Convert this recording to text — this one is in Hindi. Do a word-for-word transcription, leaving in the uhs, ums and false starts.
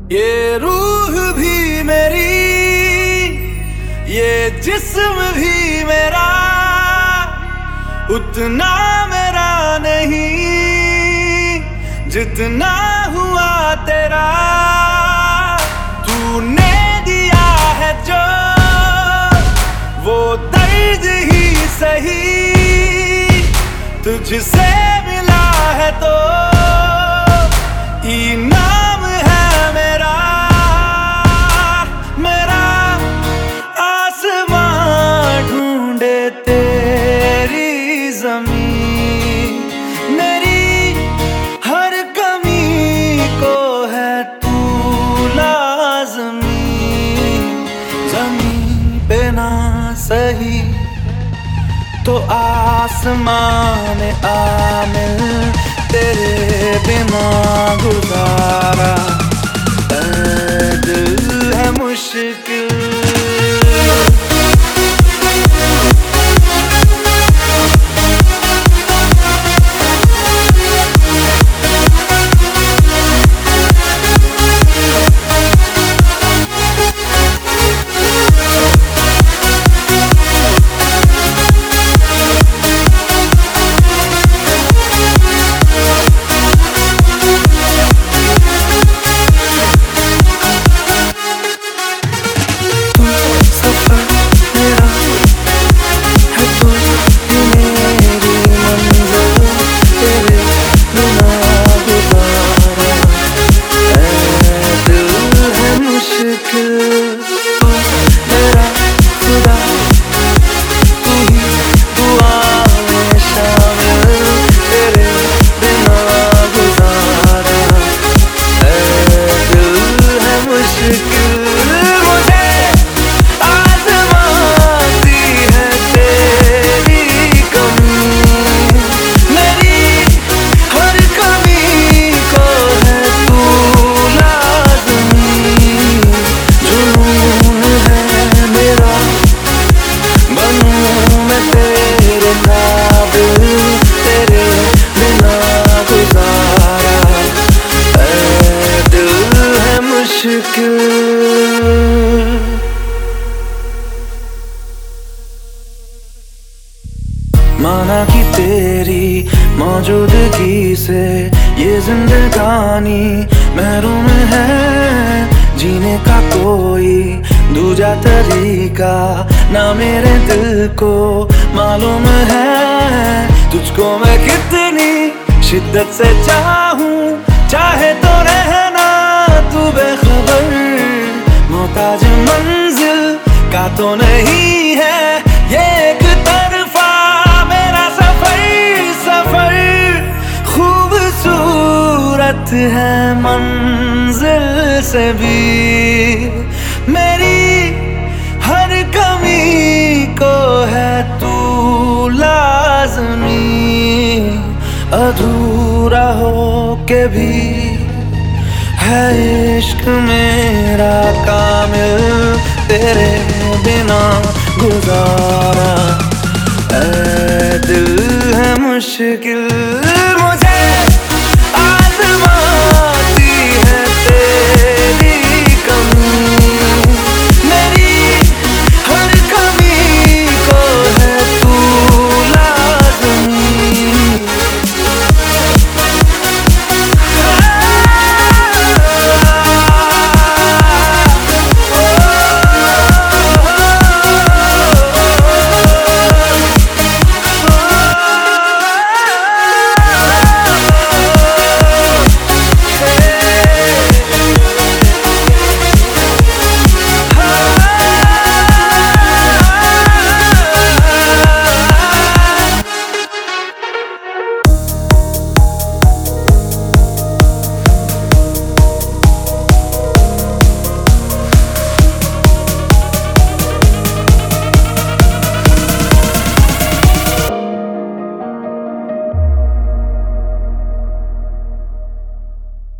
ये रूह भी मेरी, ये जिस्म भी मेरा, उतना मेरा नहीं जितना हुआ तेरा। तूने दिया है जो वो दर्द ही सही, तुझसे मिला है तो इनाम है मेरा। मेरा आसमां ढूंढे तेरी ज़मीन, मेरी हर कमी को है तू लाज़मी। ज़मीन पे ना सही तो आसमां में आ मिल, तेरे बिना गुजारा ऐ दिल है मुश्किल। माना कि तेरी मौजूदगी से ये जिंदगानी महरूम है, जीने का कोई दूजा तरीका ना मेरे दिल को मालूम है। तुझको मैं कितनी शिद्दत से चाहूं, चाहे तो रहना तू बेखबर। मोहताज मंजिल का तो नहीं है ये एक तरफा मेरा सफर। सफर खूबसूरत है मंजिल से भी, मेरी हर कमी को है तू लाज़मी। अधूरा हो के भी है इश्क मेरा कामिल, तेरे बिना गुजारा ऐ दिल है मुश्किल।